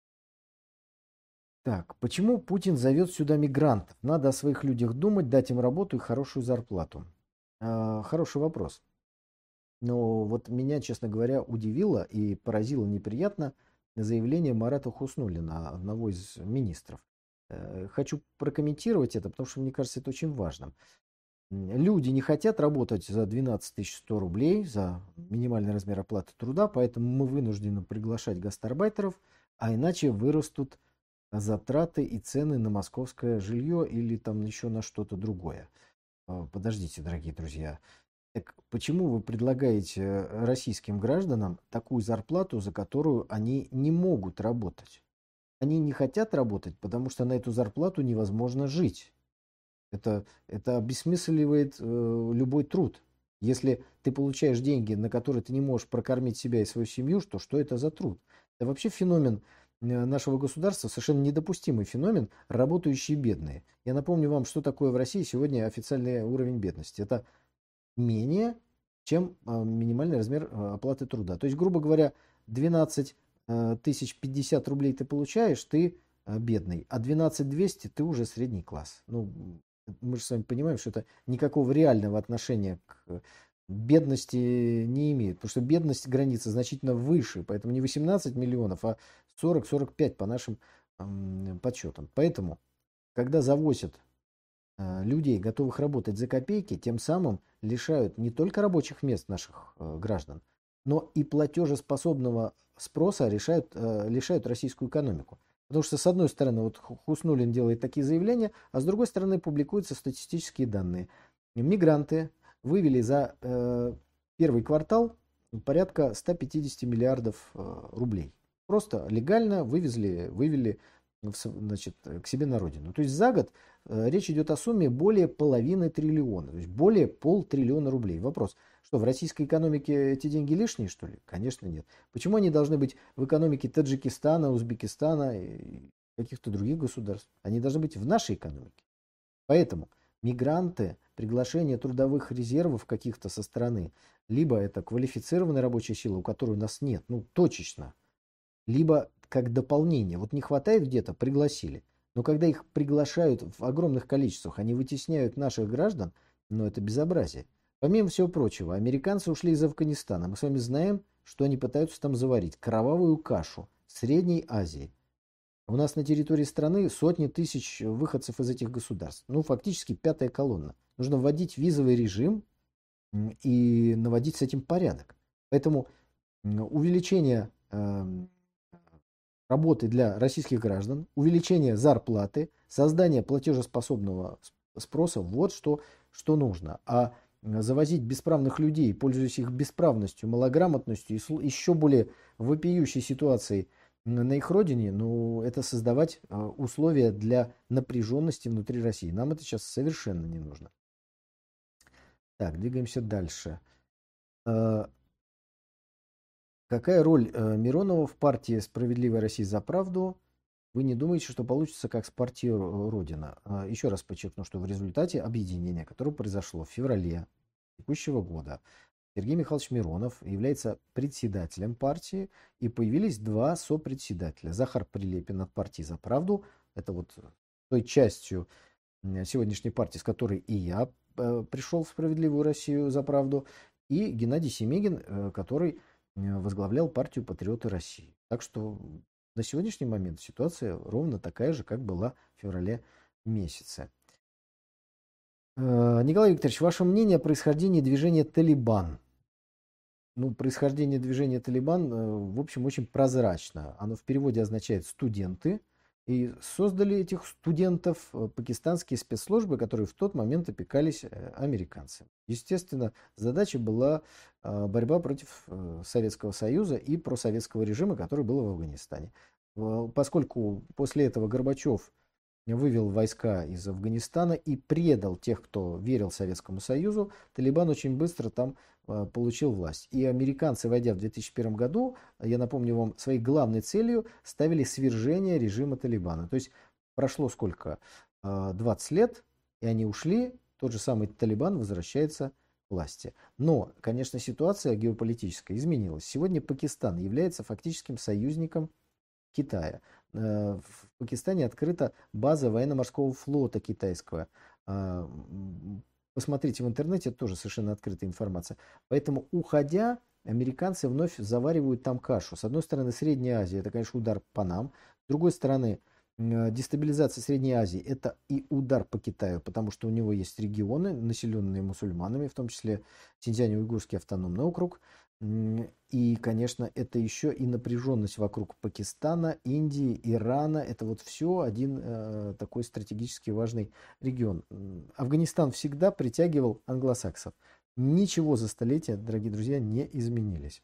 Так, почему Путин зовет сюда мигрантов? Надо о своих людях думать, дать им работу и хорошую зарплату. А, хороший вопрос. Но вот меня, честно говоря, удивило и поразило неприятно заявление Марата Хуснуллина, одного из министров. Э, Хочу прокомментировать это, потому что мне кажется это очень важным. М, Люди не хотят работать за двенадцать тысяч сто рублей, за минимальный размер оплаты труда, поэтому мы вынуждены приглашать гастарбайтеров, а иначе вырастут затраты и цены на московское жилье или там еще на что-то другое. А, Подождите, дорогие друзья. Так почему вы предлагаете э, российским гражданам такую зарплату, за которую они не могут работать? Они не хотят работать, потому что на эту зарплату невозможно жить. Это, это обесмысливает э, любой труд. Если ты получаешь деньги, на которые ты не можешь прокормить себя и свою семью, что, что это за труд? Это вообще феномен нашего государства совершенно недопустимый феномен работающие бедные. Я напомню вам, что такое в России сегодня официальный уровень бедности. Это менее, чем минимальный размер оплаты труда. То есть, грубо говоря, двенадцать тысяч пятьдесят рублей ты получаешь, ты бедный, а двенадцать двести ты уже средний класс. Ну, мы же с вами понимаем, что это никакого реального отношения к бедности не имеет, потому что бедность границы значительно выше, поэтому не восемнадцать миллионов, а сорок сорок пять по нашим эм, подсчетам. Поэтому, когда завозят э, людей, готовых работать за копейки, тем самым лишают не только рабочих мест наших э, граждан, но и платежеспособного спроса решают, э, лишают российскую экономику. Потому что, с одной стороны, вот Хуснуллин делает такие заявления, а с другой стороны, публикуются статистические данные. Мигранты вывели за э, первый квартал порядка ста пятидесяти миллиардов э, рублей. Просто легально вывезли, вывели в, значит, к себе на родину. То есть за год э, речь идет о сумме более половины триллиона, то есть более полтриллиона рублей. Вопрос, что в российской экономике эти деньги лишние, что ли? Конечно, нет. Почему они должны быть в экономике Таджикистана, Узбекистана и каких-то других государств? Они должны быть в нашей экономике. Поэтому мигранты, приглашение трудовых резервов каких-то со стороны, либо это квалифицированная рабочая сила, у которой у нас нет, ну точечно, либо как дополнение. Вот не хватает где-то, пригласили. Но когда их приглашают в огромных количествах, они вытесняют наших граждан, но это безобразие. Помимо всего прочего, американцы ушли из Афганистана. Мы с вами знаем, что они пытаются там заварить кровавую кашу Средней Азии. У нас на территории страны сотни тысяч выходцев из этих государств. Ну, фактически пятая колонна. Нужно вводить визовый режим и наводить с этим порядок. Поэтому увеличение э, работы для российских граждан, увеличение зарплаты, создание платежеспособного спроса, вот что, что нужно. А завозить бесправных людей, пользуясь их бесправностью, малограмотностью и еще более вопиющей ситуацией на их родине, ну, это создавать условия для напряженности внутри России. Нам это сейчас совершенно не нужно. Так, двигаемся дальше. Какая роль Миронова в партии «Справедливая Россия за правду»? Вы не думаете, что получится как с партией Родина? Еще раз подчеркну, что в результате объединения, которое произошло в феврале текущего года, Сергей Михайлович Миронов является председателем партии, и появились два сопредседателя. Захар Прилепин от партии «За правду», это вот той частью сегодняшней партии, с которой и я пришел в «Справедливую Россию за правду», и Геннадий Семегин, который возглавлял партию «Патриоты России». Так что на сегодняшний момент ситуация ровно такая же, как была в феврале месяце. Николай Викторович, ваше мнение о происхождении движения «Талибан»? Ну, происхождение движения «Талибан», в общем, очень прозрачно. Оно в переводе означает «студенты». И создали этих студентов пакистанские спецслужбы, которые в тот момент опекались американцами. Естественно, задача была борьба против Советского Союза и просоветского режима, который был в Афганистане. Поскольку после этого Горбачев вывел войска из Афганистана и предал тех, кто верил Советскому Союзу, Талибан очень быстро там получил власть. И американцы, войдя в две тысячи первом году, я напомню вам, своей главной целью ставили свержение режима Талибана. То есть прошло сколько? двадцать лет, и они ушли, тот же самый Талибан возвращается к власти. Но, конечно, ситуация геополитическая изменилась. Сегодня Пакистан является фактическим союзником Китая. В Пакистане открыта база военно-морского флота китайского. Посмотрите в интернете, тоже совершенно открытая информация. Поэтому, уходя, американцы вновь заваривают там кашу. С одной стороны, Средняя Азия, это, конечно, удар по нам. С другой стороны, дестабилизация Средней Азии, это и удар по Китаю, потому что у него есть регионы, населенные мусульманами, в том числе Синьцзянь-Уйгурский автономный округ. И, конечно, это еще и напряженность вокруг Пакистана, Индии, Ирана. Это вот все один э, такой стратегически важный регион. Афганистан всегда притягивал англосаксов. Ничего за столетия, дорогие друзья, не изменились.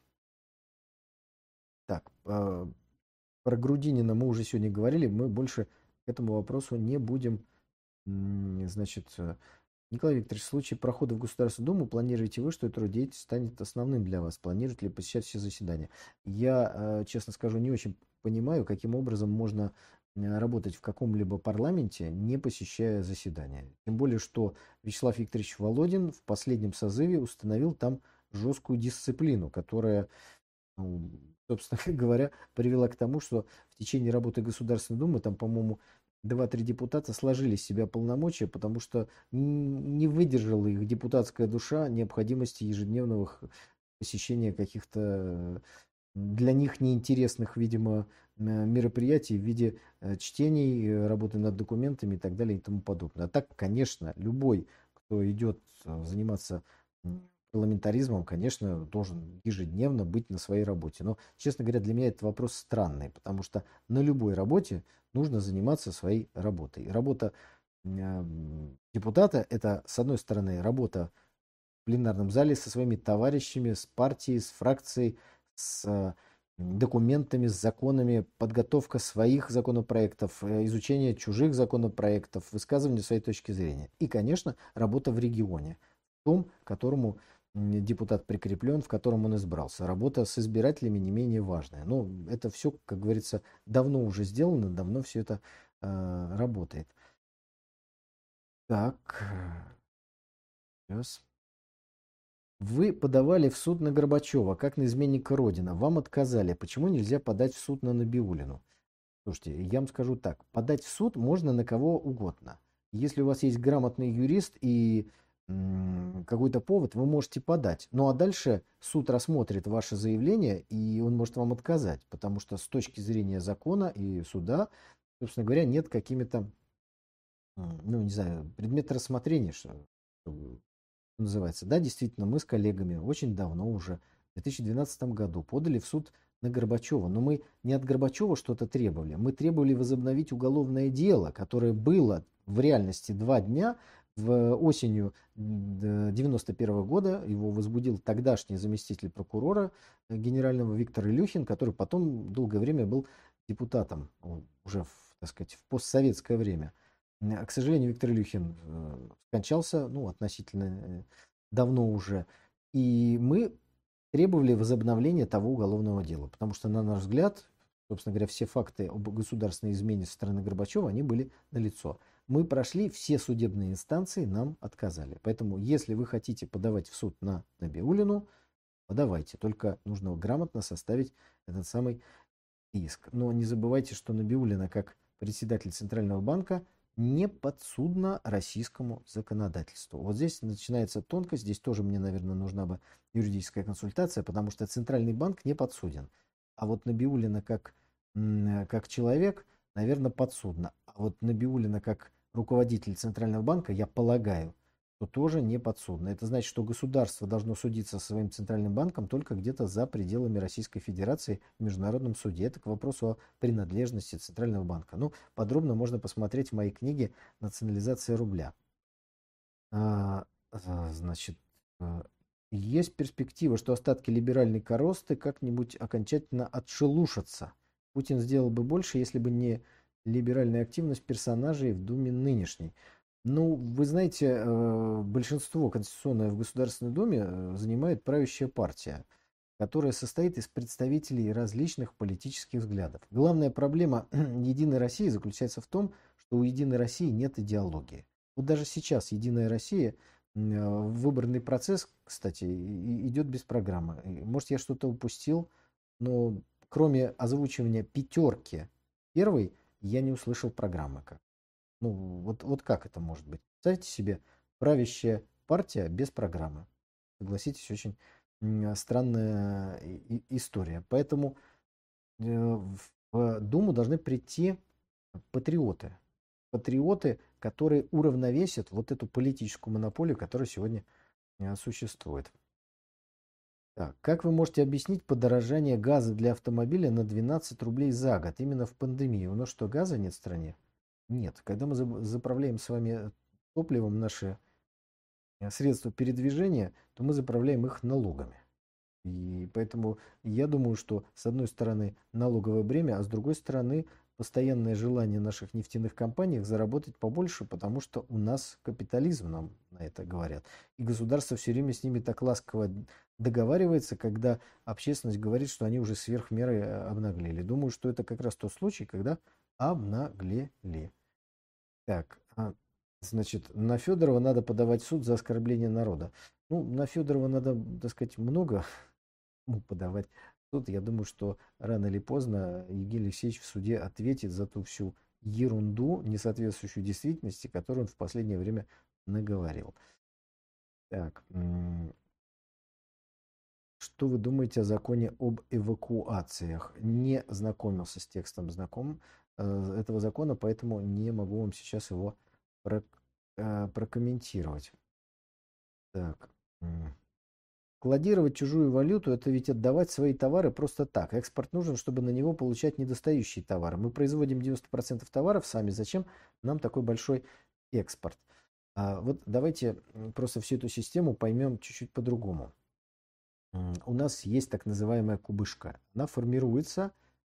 Так, э, про Грудинина мы уже сегодня говорили. Мы больше к этому вопросу не будем, значит... Николай Викторович, в случае прохода в Государственную Думу планируете вы, что эта деятельность станет основным для вас? Планируете ли посещать все заседания? Я, честно скажу, не очень понимаю, каким образом можно э, работать в каком-либо парламенте, не посещая заседания. Тем более, что Вячеслав Викторович Володин в последнем созыве установил там жесткую дисциплину, которая, ну, собственно говоря, привела к тому, что в течение работы Государственной Думы там, по-моему, два-три депутата сложили с себя полномочия, потому что н- не выдержала их депутатская душа необходимости ежедневного х- посещения каких-то для них неинтересных, видимо, м, мероприятий в виде э, чтений, э, работы над документами и так далее и тому подобное. А так, конечно, любой, кто идет э, заниматься м, парламентаризмом, конечно, должен ежедневно быть на своей работе. Но, честно говоря, для меня этот вопрос странный, потому что на любой работе нужно заниматься своей работой. И работа м, депутата — это, с одной стороны, работа в пленарном зале со своими товарищами, с партией, с фракцией, с э, документами, с законами, подготовка своих законопроектов, э, изучение чужих законопроектов, высказывание своей точки зрения. И, конечно, работа в регионе, в том, к которому м, депутат прикреплен, в котором он избрался. Работа с избирателями не менее важная. Но это все, как говорится, давно уже сделано, давно все это э, работает. Так, сейчас. Вы подавали в суд на Горбачева, как на изменника Родина. Вам отказали. Почему нельзя подать в суд на Набиуллину? Слушайте, я вам скажу так. Подать в суд можно на кого угодно. Если у вас есть грамотный юрист и м, какой-то повод, вы можете подать. Ну а дальше суд рассмотрит ваше заявление, и он может вам отказать. Потому что с точки зрения закона и суда, собственно говоря, нет какими-то, м, ну не знаю, предмета рассмотрения, что называется. Да, действительно, мы с коллегами очень давно уже, в две тысячи двенадцатом году, подали в суд на Горбачева. Но мы не от Горбачева что-то требовали. Мы требовали возобновить уголовное дело, которое было в реальности два дня. В осенью девяносто первого года его возбудил тогдашний заместитель прокурора э, генерального Виктор Илюхин, который потом долгое время был депутатом, о, уже, в, так сказать, в постсоветское время. М, К сожалению, Виктор Илюхин э, скончался, ну, относительно э, давно уже. И мы требовали возобновления того уголовного дела, потому что, на наш взгляд, собственно говоря, все факты об государственной измене со стороны Горбачева, они были налицо. Мы прошли все судебные инстанции, нам отказали. Поэтому, если вы хотите подавать в суд на Набиуллину, подавайте. Только нужно грамотно составить этот самый иск. Но не забывайте, что Набиуллина, как председатель Центрального банка, не подсудна российскому законодательству. Вот здесь начинается тонкость, здесь тоже мне, наверное, нужна бы юридическая консультация, потому что Центральный банк не подсуден. А вот Набиуллина как, м, как человек, наверное, подсудна. А вот Набиуллина как руководитель Центрального банка, я полагаю, то тоже не подсудно. Это значит, что государство должно судиться со своим центральным банком только где-то за пределами Российской Федерации в Международном суде. Это к вопросу о принадлежности Центрального банка. Ну, подробно можно посмотреть в моей книге «Национализация рубля». А, а, значит, а, есть перспектива, что остатки либеральной коросты как-нибудь окончательно отшелушатся. Путин сделал бы больше, если бы не либеральная активность персонажей в Думе нынешней. Ну, вы знаете, э, большинство конституционное в Государственной Думе э, занимает правящая партия, которая состоит из представителей различных политических взглядов. Главная проблема Единой России заключается в том, что у Единой России нет идеологии. Вот даже сейчас Единая Россия, м, э, выборный процесс, кстати, и- и- идет без программы. И, может, я что-то упустил, но кроме озвучивания пятерки первой, я не услышал программы. Как. Ну, вот, вот как это может быть? Представьте себе, правящая партия без программы. Согласитесь, очень м, странная и- и- история. Поэтому э, в в Думу должны прийти патриоты. Патриоты, которые уравновесят вот эту политическую монополию, которая сегодня э, существует. Так, как вы можете объяснить подорожание газа для автомобиля на двенадцать рублей за год, именно в пандемию? У нас что, газа нет в стране? Нет. Когда мы за- заправляем с вами топливом наши э, средства передвижения, то мы заправляем их налогами. И поэтому я думаю, что с одной стороны налоговое бремя, а с другой стороны постоянное желание наших нефтяных компаний заработать побольше, потому что у нас капитализм, нам на это говорят. И государство все время с ними так ласково договаривается, когда общественность говорит, что они уже сверх меры обнаглели. Думаю, что это как раз тот случай, когда обнаглели. Так, а, значит, на Федорова надо подавать в суд за оскорбление народа. Ну, на Федорова надо, так сказать, много ну, подавать в суд. Я думаю, что рано или поздно Евгений Алексеевич в суде ответит за ту всю ерунду, не соответствующую действительности, которую он в последнее время наговорил. Так, что вы думаете о законе об эвакуациях? Не знакомился с текстом знаком э, этого закона, поэтому не могу вам сейчас его про, э, прокомментировать. Так. Кладировать чужую валюту — это ведь отдавать свои товары просто так. Экспорт нужен, чтобы на него получать недостающие товары. Мы производим девяносто процентов товаров сами. Зачем нам такой большой экспорт? А вот давайте просто всю эту систему поймем чуть-чуть по-другому. У нас есть так называемая кубышка. Она формируется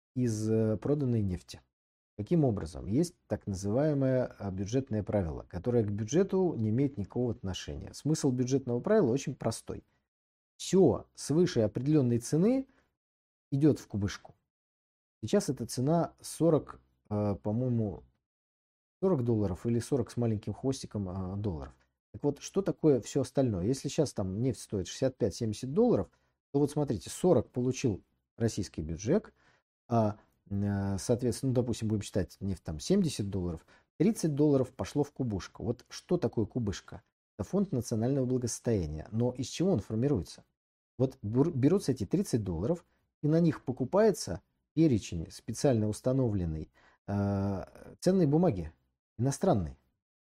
из проданной нефти. Каким образом? Есть так называемое бюджетное правило, которое к бюджету не имеет никакого отношения. Смысл бюджетного правила очень простой. Все свыше определенной цены идет в кубышку. Сейчас эта цена сорок, по-моему, сорок долларов или сорок с маленьким хвостиком долларов. Так вот, что такое все остальное? Если сейчас там нефть стоит шестьдесят пять - семьдесят долларов, то вот смотрите, сорок получил российский бюджет, а соответственно, ну, допустим, будем считать нефть там семьдесят долларов, тридцать долларов пошло в кубышку. Вот что такое кубышка? Это фонд национального благосостояния. Но из чего он формируется? Вот берутся эти тридцать долларов, и на них покупается перечень специально установленной э, ценной бумаги, иностранной.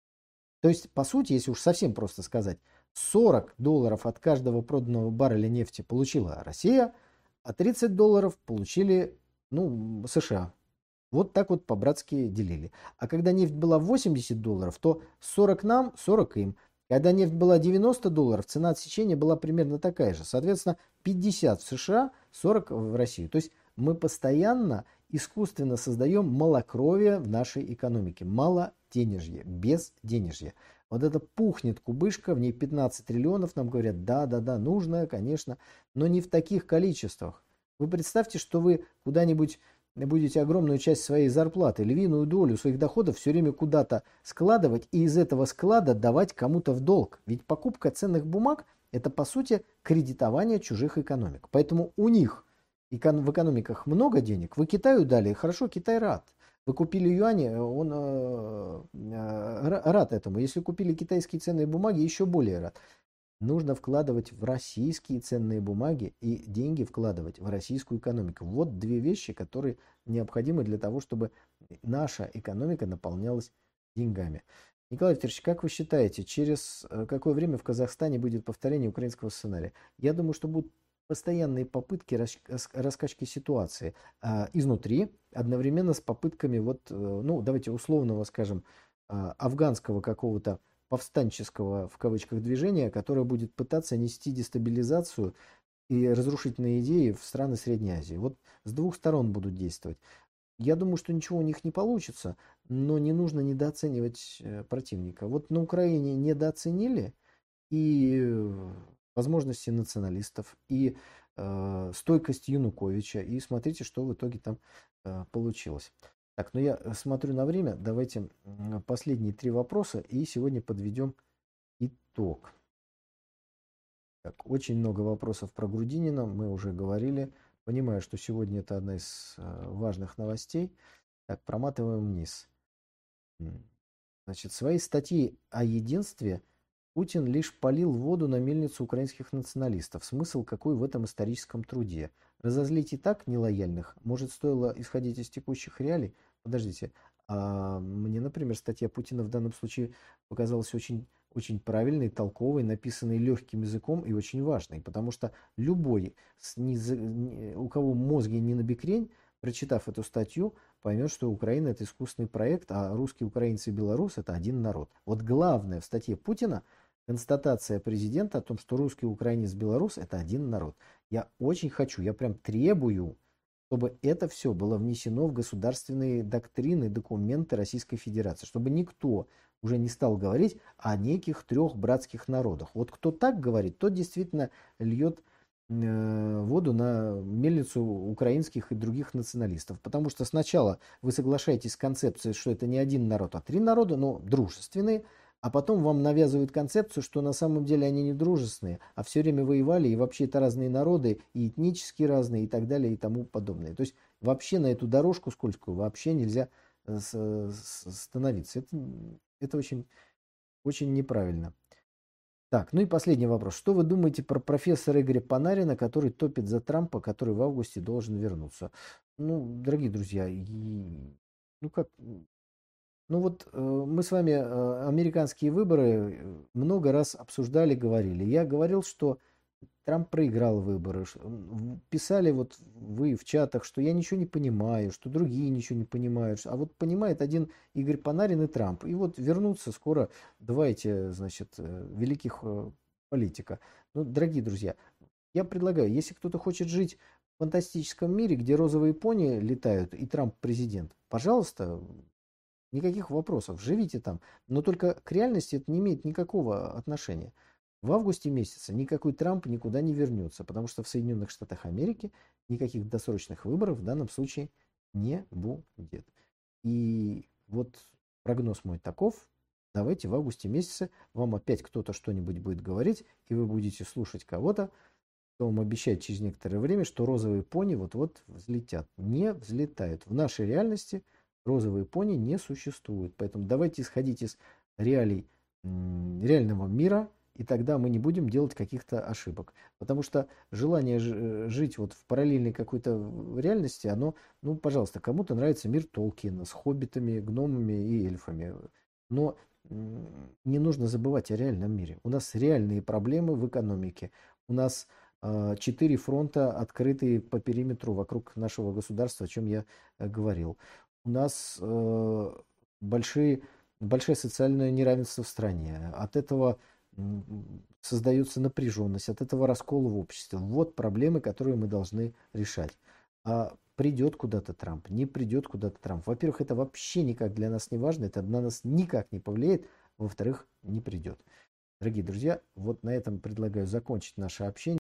То есть, по сути, если уж совсем просто сказать, сорок долларов от каждого проданного барреля нефти получила Россия, а тридцать долларов получили, ну, США. Вот так вот по-братски делили. А когда нефть была восемьдесят долларов, то сорок нам, сорок им. Когда нефть была девяносто долларов, цена отсечения была примерно такая же. Соответственно, пятьдесят в США, сорок в Россию. То есть мы постоянно искусственно создаем малокровие в нашей экономике. Малоденежье, безденежье. Вот это пухнет кубышка, в ней пятнадцать триллионов, нам говорят, да, да, да, нужно, конечно, но не в таких количествах. Вы представьте, что вы куда-нибудь будете огромную часть своей зарплаты, львиную долю своих доходов все время куда-то складывать и из этого склада давать кому-то в долг. Ведь покупка ценных бумаг – это, по сути, кредитование чужих экономик. Поэтому у них в экономиках много денег, вы Китаю дали, хорошо, Китай рад. Вы купили юани, он э, э, рад этому. Если купили китайские ценные бумаги, еще более рад. Нужно вкладывать в российские ценные бумаги и деньги вкладывать в российскую экономику. Вот две вещи, которые необходимы для того, чтобы наша экономика наполнялась деньгами. Николай Викторович, как вы считаете, через какое время в Казахстане будет повторение украинского сценария? Я думаю, что будут постоянные попытки раскачки ситуации а, изнутри, одновременно с попытками, вот, ну, давайте условного, скажем, афганского какого-то повстанческого, в кавычках, движения, которое будет пытаться нести дестабилизацию и разрушительные идеи в страны Средней Азии. Вот с двух сторон будут действовать. Я думаю, что ничего у них не получится, но не нужно недооценивать противника. Вот на Украине недооценили и возможности националистов, и э, стойкость Януковича, и смотрите, что в итоге там э, получилось. Так, ну я смотрю на время, давайте последние три вопроса и сегодня подведем итог. Так, очень много вопросов про Грудинина, мы уже говорили. Понимаю, что сегодня это одна из важных новостей. Так, проматываем вниз. Значит, свои статьи о единстве Путин лишь полил воду на мельницу украинских националистов. Смысл какой в этом историческом труде? Разозлить и так нелояльных? Может, стоило исходить из текущих реалий? Подождите, а мне, например, статья Путина в данном случае показалась очень, очень правильной, толковой, написанной легким языком и очень важной, потому что любой, у кого мозги не набекрень, прочитав эту статью, поймет, что Украина — это искусственный проект, а русские, украинцы и белорусы — это один народ. Вот главное в статье Путина констатация президента о том, что русский, украинец, белорус — это один народ. Я очень хочу, я прям требую чтобы это все было внесено в государственные доктрины, документы Российской Федерации, чтобы никто уже не стал говорить о неких трех братских народах. Вот кто так говорит, тот действительно льет э, воду на мельницу украинских и других националистов. Потому что сначала вы соглашаетесь с концепцией, что это не один народ, а три народа, но дружественные, а потом вам навязывают концепцию, что на самом деле они не дружественные, а все время воевали, и вообще это разные народы, и этнически разные, и так далее, и тому подобное. То есть вообще на эту дорожку скользкую вообще нельзя э, с- с- становиться. Это, это очень, очень неправильно. Так, ну и последний вопрос. Что вы думаете про профессора Игоря Панарина, который топит за Трампа, который в августе должен вернуться? Ну, дорогие друзья, и- ну как, ну вот э, мы с вами э, американские выборы э, много раз обсуждали, говорили. Я говорил, что Трамп проиграл выборы. ш- м, Писали вот вы в чатах, что я ничего не понимаю, что другие ничего не понимают. А вот понимает один Игорь Панарин и Трамп. И вот вернутся скоро два эти, значит, э, великих э, политика. Ну, дорогие друзья, я предлагаю, если кто-то хочет жить в фантастическом мире, где розовые пони летают и Трамп президент, пожалуйста, никаких вопросов, живите там. Но только к реальности это не имеет никакого отношения. В августе месяце никакой Трамп никуда не вернется, потому что в Соединенных Штатах Америки никаких досрочных выборов в данном случае не будет. И вот прогноз мой таков. Давайте в августе месяце вам опять кто-то что-нибудь будет говорить, и вы будете слушать кого-то, кто вам обещает через некоторое время, что розовые пони вот-вот взлетят. Не взлетают. В нашей реальности розовые пони не существуют. Поэтому давайте исходить из реалий м, реального мира, и тогда мы не будем делать каких-то ошибок. Потому что желание ж- э, жить вот в параллельной какой-то реальности, оно, ну, пожалуйста, кому-то нравится мир Толкиена с хоббитами, гномами и эльфами. Но м, не нужно забывать о реальном мире. У нас реальные проблемы в экономике. У нас а, четыре фронта, открытые по периметру вокруг нашего государства, о чем я э, говорил. У нас э, большие, большое социальное неравенство в стране. От этого м, создается напряженность, от этого раскол в обществе. Вот проблемы, которые мы должны решать. А придет куда-то Трамп, не придет куда-то Трамп. Во-первых, это вообще никак для нас не важно, это на нас никак не повлияет. Во-вторых, не придет. Дорогие друзья, вот на этом предлагаю закончить наше общение.